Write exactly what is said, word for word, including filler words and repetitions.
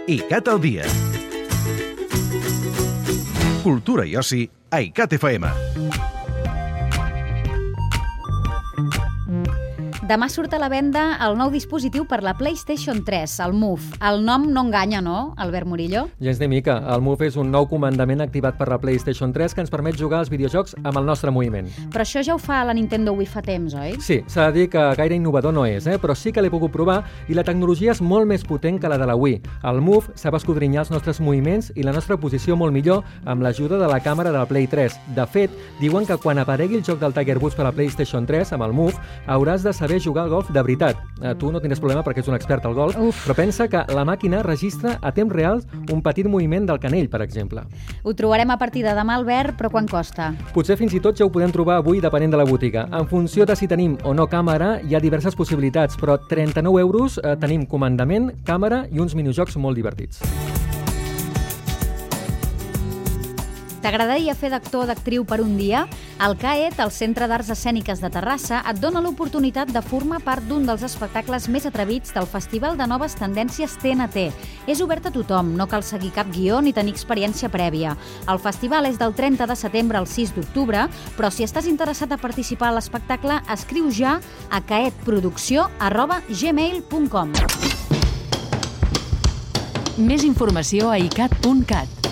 ICAT al dia. Cultura i oci a ICAT F M. Demà surt a la venda el nou dispositiu per la PlayStation tres, el Move. El nom no enganya, no, Albert Murillo? Gens ni mica. El Move és un nou comandament activat per la PlayStation tres que ens permet jugar als videojocs amb el nostre moviment. Però això ja ho fa la Nintendo Wii fa temps, oi? Sí, s'ha de dir que gaire innovador no és, eh? però sí que l'he pogut provar i la tecnologia és molt més potent que la de la Wii. El Move sap escodrinyar els nostres moviments i la nostra posició molt millor amb l'ajuda de la càmera de la Play tres. De fet, diuen que quan aparegui el joc del Tiger Woods per la PlayStation tres amb el Move, hauràs de saber jugar al golf de veritat. Eh, tu no tindràs problema perquè ets un expert al golf, Uf. però pensa que la màquina registra a temps real un petit moviment del canell, per exemple. Ho trobarem a partir de demà, Albert, però quan costa? Potser fins i tot ja ho podem trobar avui depenent de la botiga. En funció de si tenim o no càmera, hi ha diverses possibilitats, però trenta-nou euros eh, tenim comandament, càmera i uns minijocs molt divertits. T'agradaria fer d'actor o d'actriu per un dia? El C A E T, el Centre d'Arts Escèniques de Terrassa, et dona l'oportunitat de formar part d'un dels espectacles més atrevits del Festival de Noves Tendències T N T. És obert a tothom, no cal seguir cap guió ni tenir experiència prèvia. El festival és del trenta de setembre al sis d'octubre, però si estàs interessat a participar a l'espectacle, escriu ja a caetproducció arroba gmail punt com. Més informació a icat punt cat.